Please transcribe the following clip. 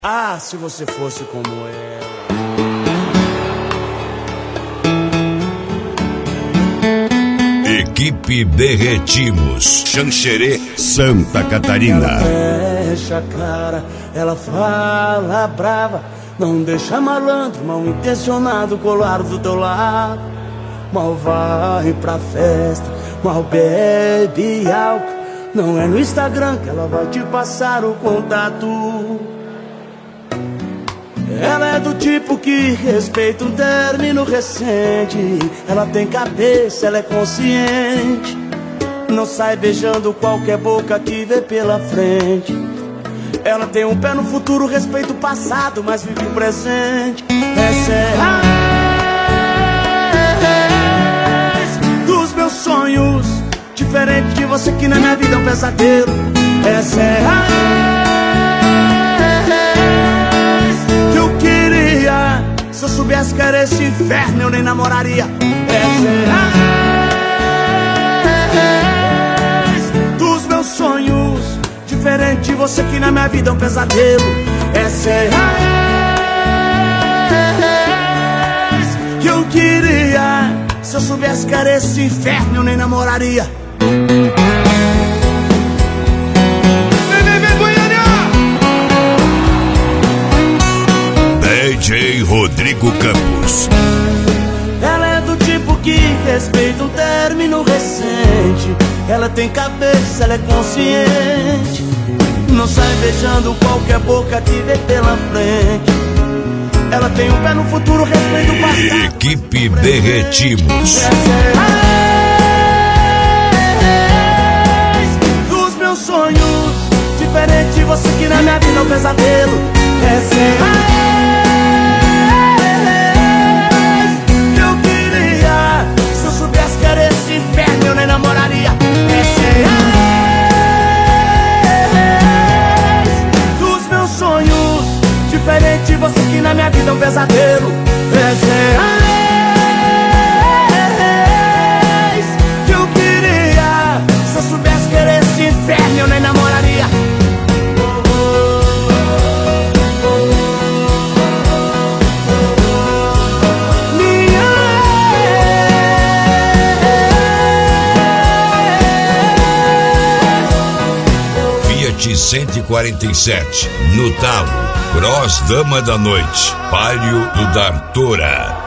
Ah, se você fosse como ela. Equipe Derretimos, Xanxerê, Santa Catarina. Ela fecha a cara, ela fala brava, não deixa malandro, mal intencionado colar do teu lado. Mal vai pra festa, mal bebe álcool. Não é no Instagram que ela vai te passar o contato. Ela é do tipo que respeita um término recente. Ela tem cabeça, ela é consciente. Não sai beijando qualquer boca que vê pela frente. Ela tem um pé no futuro, respeita o passado, mas vive o presente. Essa é a ex dos meus sonhos, diferente de você que na minha vida é um pesadelo. Essa é a ex que eu queria. Se eu soubesse que era esse inferno, eu nem namoraria. Essa é a ex dos meus sonhos, diferente de você que na minha vida é um pesadelo. Essa é a ex que eu queria. Se eu soubesse que era esse inferno, eu nem namoraria. DJ Rodrigo Campos. Ela é do tipo que respeita um término recente. Ela tem cabeça, ela é consciente. Não sai beijando qualquer boca que vê pela frente. Ela tem um pé no futuro, respeita o passado. Equipe Derretimos. Essa é a ex dos meus sonhos, diferente de você que na minha vida é um pesadelo. Essa é a ex que eu queria. Se eu soubesse que era esse inferno, eu nem namoraria. Essa é a ex dos meus sonhos, diferente de você que na minha vida é um pesadelo. Essa é a ex que eu queria. Se eu soubesse que era esse inferno, eu nem namoraria. Minha Fiat 147, no talo, Cross Dama da Noite, Palio do Dartora.